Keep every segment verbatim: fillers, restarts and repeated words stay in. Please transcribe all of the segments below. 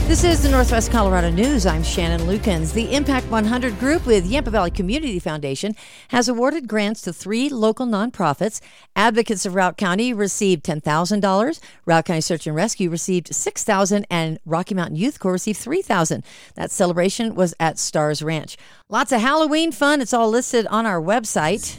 This is the Northwest Colorado News. I'm Shannon Lukens. The Impact one hundred Group with Yampa Valley Community Foundation has awarded grants to three local nonprofits. Advocates of Routt County received ten thousand dollars. Routt County Search and Rescue received six thousand dollars, and Rocky Mountain Youth Corps received three thousand dollars. That celebration was at Stars Ranch. Lots of Halloween fun. It's all listed on our website.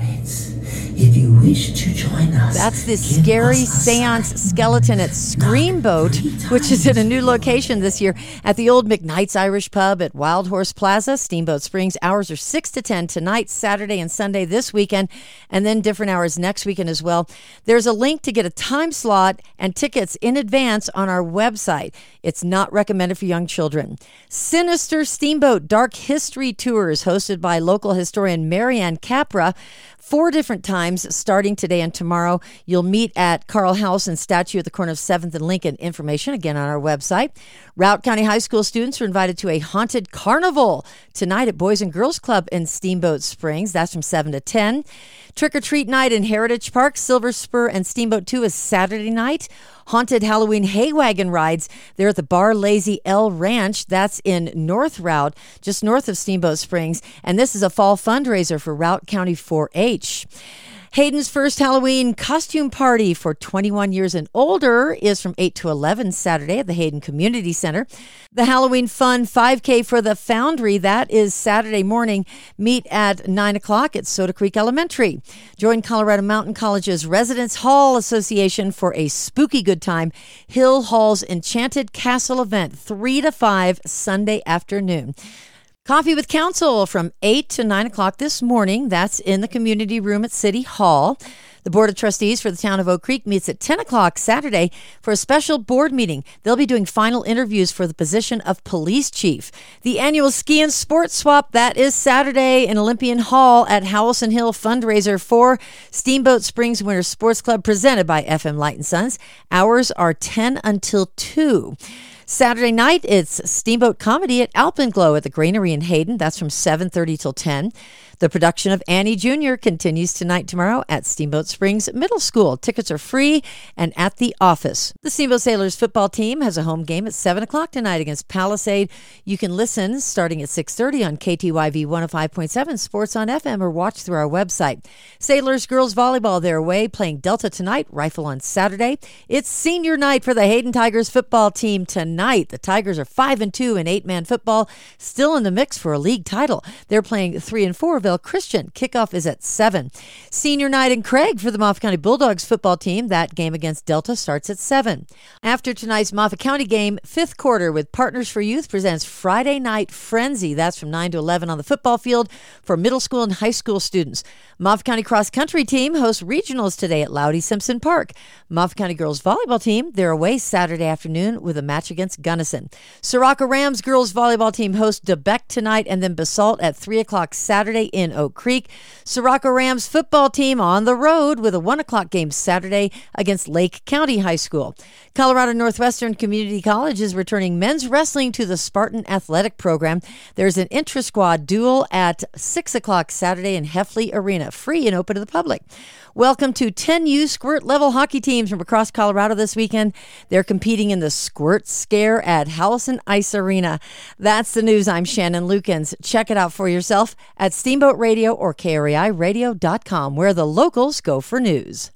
If you wish to join us, that's the Scary Seance Skeleton at Screamboat, which is in a new location this year at the old McKnight's Irish Pub at Wild Horse Plaza, Steamboat Springs. Hours are six to ten tonight, Saturday and Sunday this weekend, and then different hours next weekend as well. There's a link to get a time slot and tickets in advance on our website. It's not recommended for young children. Sinister Steamboat Dark History Tours hosted by local historian Marianne Capra. Four different times starting today and tomorrow. You'll meet at Carl House and Statue at the corner of seventh and Lincoln. Information again on our website. Routt County High School students are invited to a haunted carnival tonight at Boys and Girls Club in Steamboat Springs. That's from seven to ten. Trick-or-treat night in Heritage Park, Silver Spur, and Steamboat two is Saturday night. Haunted Halloween hay wagon rides there at the Bar Lazy L Ranch. That's in North Routt, just north of Steamboat Springs. And this is a fall fundraiser for Routt County four H. Hayden's first Halloween costume party for twenty-one years and older is from eight to eleven Saturday at the Hayden Community Center. The Halloween Fun five K for the Foundry, that is Saturday morning. Meet at nine o'clock at Soda Creek Elementary. Join Colorado Mountain College's Residence Hall Association for a spooky good time. Hill Hall's Enchanted Castle event, three to five Sunday afternoon. Coffee with Council from eight to nine o'clock this morning. That's in the community room at City Hall. The Board of Trustees for the town of Oak Creek meets at ten o'clock Saturday for a special board meeting. They'll be doing final interviews for the position of police chief. The annual Ski and Sports Swap, that is Saturday in Olympian Hall at Howelson Hill fundraiser for Steamboat Springs Winter Sports Club presented by F M Light and Sons. Hours are ten until two. Saturday night, it's Steamboat Comedy at Alpenglow at the Granary in Hayden. That's from seven thirty till ten. The production of Annie Junior continues tonight, tomorrow at Steamboat Springs Middle School. Tickets are free and at the office. The Steamboat Sailors football team has a home game at seven o'clock tonight against Palisade. You can listen starting at six thirty on K T Y V one oh five point seven Sports on F M or watch through our website. Sailors girls volleyball their way, playing Delta tonight, Rifle on Saturday. It's senior night for the Hayden Tigers football team tonight. The Tigers are five and two in eight-man football, still in the mix for a league title. They're playing three and four Christian. Kickoff is at seven. Senior night in Craig for the Moffat County Bulldogs football team. That game against Delta starts at seven. After tonight's Moffat County game, fifth quarter with Partners for Youth presents Friday Night Frenzy. That's from nine to eleven on the football field for middle school and high school students. Moffat County cross country team hosts regionals today at Loudy Simpson Park. Moffat County girls volleyball team, they're away Saturday afternoon with a match against Gunnison. Soraka Rams girls volleyball team hosts DeBeck tonight and then Basalt at three o'clock Saturday in Oak Creek. Soraka Rams football team on the road with a one o'clock game Saturday against Lake County High School. Colorado Northwestern Community College is returning men's wrestling to the Spartan Athletic Program. There's an intra-squad duel at six o'clock Saturday in Heffley Arena, free and open to the public. Welcome to ten U Squirt level hockey teams from across Colorado this weekend. They're competing in the Squirt Scare at Howelson Ice Arena. That's the news. I'm Shannon Lukens. Check it out for yourself at Steamboat Radio or K R A I radio dot com, where the locals go for news.